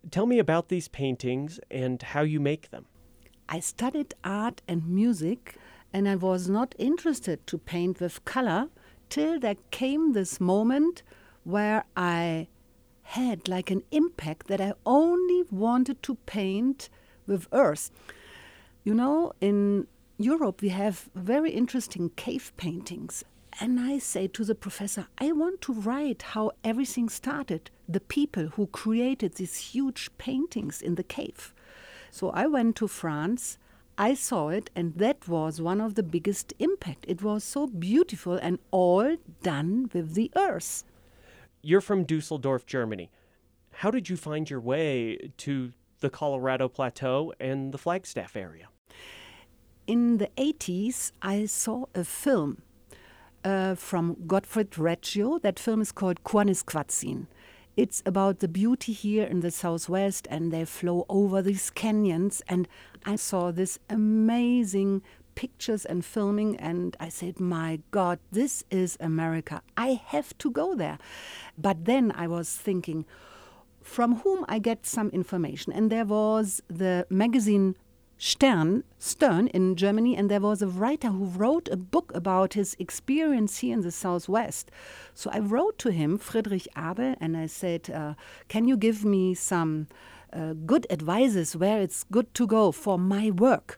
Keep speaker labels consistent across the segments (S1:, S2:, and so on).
S1: Tell me about these paintings and how you make them.
S2: I studied art and music, and I was not interested to paint with color till there came this moment where I had like an impact that I only wanted to paint with earth. You know, in Europe we have very interesting cave paintings. And I say to the professor, I want to write how everything started, the people who created these huge paintings in the cave. So I went to France, I saw it, and that was one of the biggest impact. It was so beautiful and all done with the earth.
S1: You're from Dusseldorf, Germany. How did you find your way to the Colorado Plateau and the Flagstaff area?
S2: In the 80s, I saw a film from Gottfried Reggio. That film is called Quaniskvazin. It's about the beauty here in the Southwest, and they flow over these canyons. And I saw this amazing pictures and filming, and I said, my God, this is America. I have to go there. But then I was thinking, from whom I get some information. And there was the magazine Stern in Germany, and there was a writer who wrote a book about his experience here in the Southwest. So I wrote to him, Friedrich Abel, and I said, can you give me some good advices where it's good to go for my work?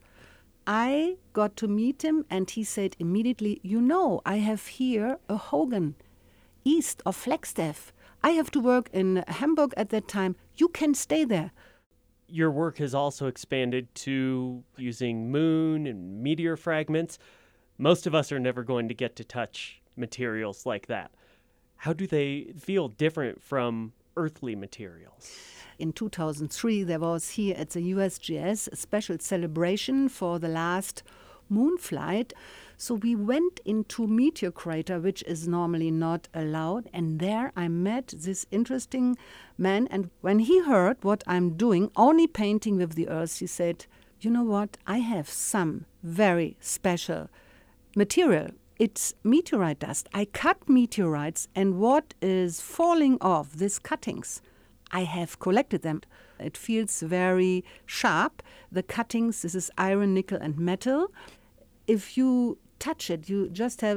S2: I got to meet him, and he said immediately, you know, I have here a Hogan east of Flagstaff. I have to work in Hamburg at that time. You can stay there.
S1: Your work has also expanded to using moon and meteor fragments. Most of us are never going to get to touch materials like that. How do they feel different from earthly materials?
S2: In 2003, there was here at the USGS a special celebration for the last moon flight. So we went into meteor crater, which is normally not allowed. And there I met this interesting man. And when he heard what I'm doing, only painting with the earth, he said, you know what? I have some very special material. It's meteorite dust. I cut meteorites, and what is falling off, these cuttings, I have collected them. It feels very sharp. The cuttings, this is iron, nickel, and metal. If you touch it, you just have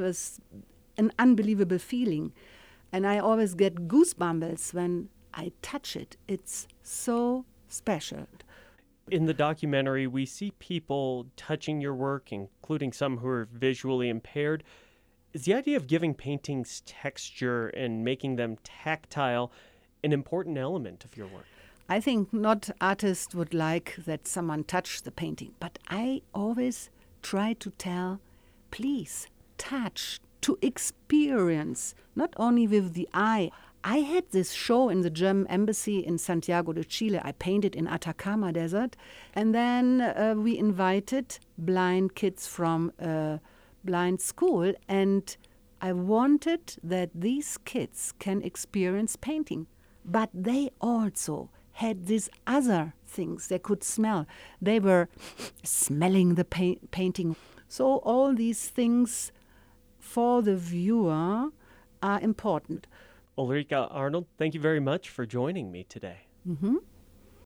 S2: an unbelievable feeling. And I always get goosebumps when I touch it. It's so special.
S1: In the documentary, we see people touching your work, including some who are visually impaired. Is the idea of giving paintings texture and making them tactile an important element of your work?
S2: I think not artists would like that someone touch the painting, but I always try to tell, please touch, to experience, not only with the eye. I had this show in the German embassy in Santiago de Chile. I painted in Atacama Desert. And then we invited blind kids from a blind school. And I wanted that these kids can experience painting. But they also had these other things they could smell. They were smelling the painting. So all these things for the viewer are important.
S1: Ulrika Arnold, thank you very much for joining me today.
S2: Mm-hmm.